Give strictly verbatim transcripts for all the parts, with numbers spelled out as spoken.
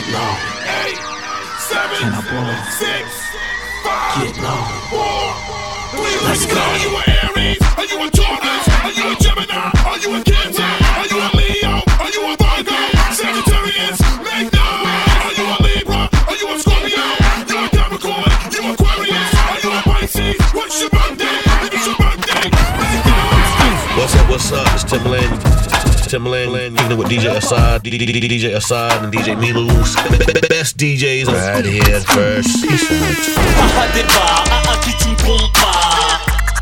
low. Eight, seven, Can I blow? six, five, Get low. four, three. Let's go. Are you an Aries? Are you a Taurus? Are you a Gemini? Are you a Cancer? Are you a Leo? Are you a Virgo? Sagittarius? Make noise. Are you a Libra? Are you a Scorpio? You a Capricorn? You Aquarius? Are you a Pisces? What's your birthday? If it's your birthday, make noise. What's up, what's up? It's Timbaland. Timbaland, kicking it with D J Assad, D J Assad and D J Milus. Best D Js right here first. Peace out. Pas à débat, à un qui tu ne trompes pas.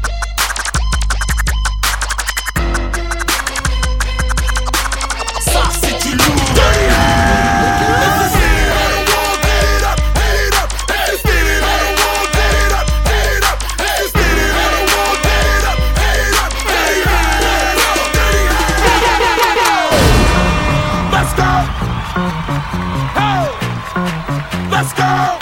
Ça c'est du lourd. Let's go!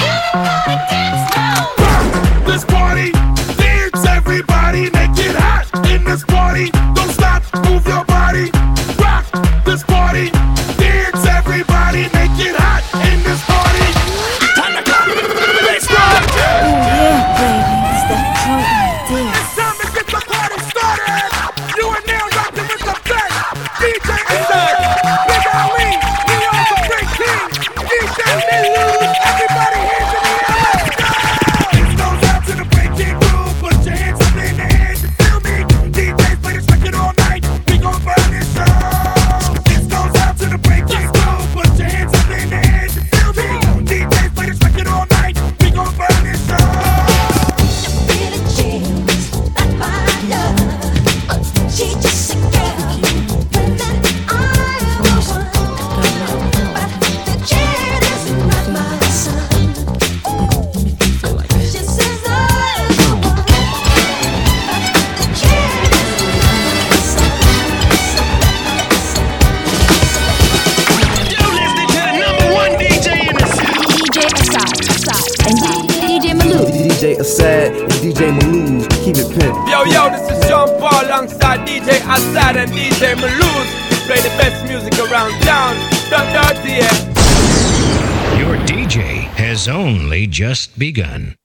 This party, dance everybody, make it hot in this party. Don't stop, move your body. Rock this party, dance everybody, make it hot in this party. Time to go, let's go! Oh yeah, baby, it's that drunk like this. It's time to get the party started. You are now rocking with the best. D J Assad, Big Ali, Leon the Great King, D J Milus. Everybody hands in the air, let's go! This goes out to the breaking groove. Put your hands up in the air, you feel me? D Js play this record all night, we gon' burn this show. This goes out to the breaking groove. Put your hands up in the air, you feel me? D Js play this record all night, we gon' burn this show. Feel the chills, like my love. She just a girl, but then I was one. But the chill is not my son. She says I was one, but the chill is not my son. You're listening to the number one D J in the city. D J Assad, Assad, and D J Malou. D J Assad and D J Malou, keep it pimp. Yo, yo, this is Sean Paul alongside D J Assad and D J Malus. Play the best music around town. Don't dirty, yeah. Your D J has only just begun.